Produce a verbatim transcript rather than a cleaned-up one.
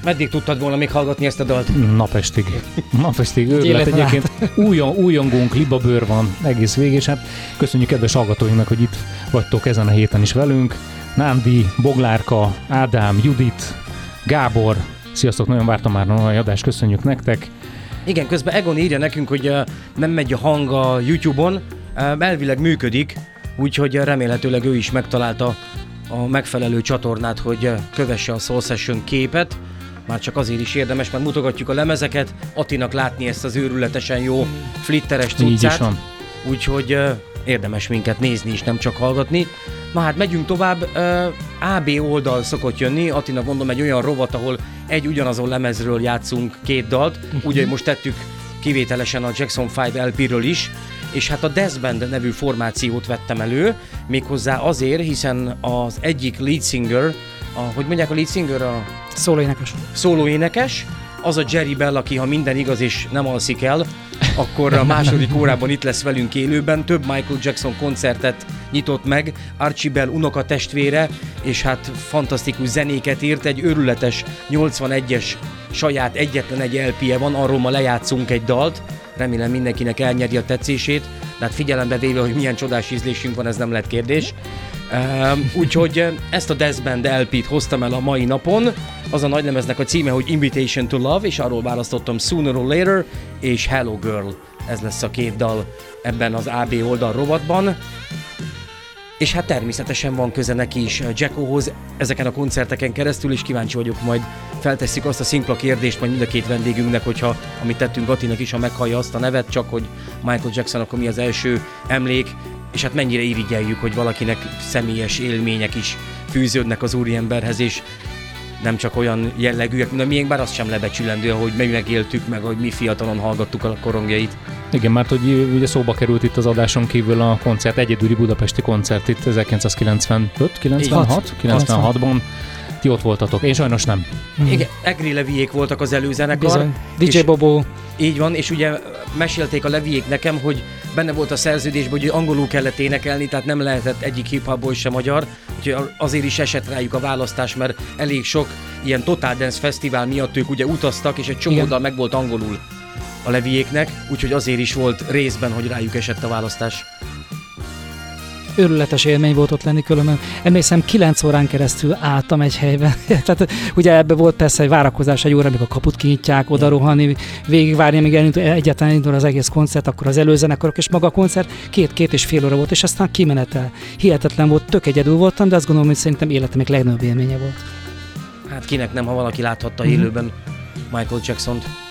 Meddig tudtad volna még hallgatni ezt a dalt? Napestig. Napestig őrület. Egyébként újon, újongónk, libabőr van egész végig, és hát köszönjük kedves hallgatóinknak, hogy itt vagytok ezen a héten is velünk. Nándi, Boglárka, Ádám, Judit, Gábor. Sziasztok, nagyon vártam már a mai adást, köszönjük nektek. Igen, közben Egon írja nekünk, hogy uh, nem megy a hang a YouTube-on, uh, elvileg működik, úgyhogy uh, remélhetőleg ő is megtalálta a megfelelő csatornát, hogy uh, kövesse a Soul Session képet. Már csak azért is érdemes, mert mutogatjuk a lemezeket, Attinak látni ezt az őrületesen jó flitteres cuccát. Úgyhogy uh, érdemes minket nézni is, nem csak hallgatni. Na hát megyünk tovább, uh, á bé oldal szokott jönni, Attinak mondom egy olyan rovat, ahol egy ugyanazon lemezről játszunk két dalt, úgy, hogy most tettük kivételesen a Jackson öt el pé-ről is, és hát a Death Band nevű formációt vettem elő, méghozzá azért, hiszen az egyik lead singer, a, hogy mondják a lead singer? A szólóénekes. Szólóénekes, az a Jerry Bell, aki ha minden igaz és nem alszik el, akkor a második órában itt lesz velünk élőben, több Michael Jackson koncertet nyitott meg, Archie Bell unokatestvére, és hát fantasztikus zenéket írt, egy őrületes nyolcvanegyes saját egyetlen egy el pé-je van, arról ma lejátszunk egy dalt, remélem mindenkinek elnyeri a tetszését, de hát figyelembe véve, hogy milyen csodás ízlésünk van, ez nem lett kérdés. Uh, úgyhogy ezt a Death Band el pé-t hoztam el a mai napon, az a nagylemeznek a címe, hogy Invitation to Love, és arról választottam Sooner or Later és Hello Girl. Ez lesz a két dal ebben az á bé oldal rovatban. És hát természetesen van köze neki is Jackohoz ezeken a koncerteken keresztül, és kíváncsi vagyok, majd feltesszük azt a szimpla kérdést majd mind a két vendégünknek, hogyha, amit tettünk Attinak is, ha meghallja azt a nevet, csak hogy Michael Jackson akkor mi az első emlék, és hát mennyire irigyeljük, hogy valakinek személyes élmények is fűződnek az úriemberhez, és nem csak olyan jellegűek, mint a miénk, bár azt sem lebecsülendő, hogy mi megéltük, meg hogy mi fiatalon hallgattuk a korongjait. Igen, mert hogy ugye szóba került itt az adáson kívül a koncert, egyedüli budapesti koncert itt ezerkilencszázkilencvenöt kilencvenhat kilencvenhatban. Ti ott voltatok, én sajnos nem. Hmm. Igen, Egri Leviék voltak az előzenekar. Bizony. dé dzsé Bobo. Így van, és ugye mesélték a Leviék nekem, hogy benne volt a szerződésben, hogy angolul kellett énekelni, tehát nem lehetett egyik hip-hopból sem magyar, úgyhogy azért is esett rájuk a választás, mert elég sok ilyen Total Dance Fesztivál miatt ők ugye utaztak, és egy csomó dal meg volt angolul a Leviéknek, úgyhogy azért is volt részben, hogy rájuk esett a választás. Őrületes élmény volt ott lenni, különben emlékszem, kilenc órán keresztül álltam egy helyben. Tehát ugye ebbe volt persze egy várakozás, egy óra, amikor a kaput kinyitják, oda rohanni, végigvárni, amíg elindul, egyáltalán indul az egész koncert, akkor az előzenekarok, és maga a koncert két-két és fél óra volt, és aztán kimenetel. Hihetetlen volt, tök egyedül voltam, de azt gondolom, hogy szerintem életem még legnagyobb élménye volt. Hát kinek nem, ha valaki láthatta mm-hmm. élőben Michael Jacksont.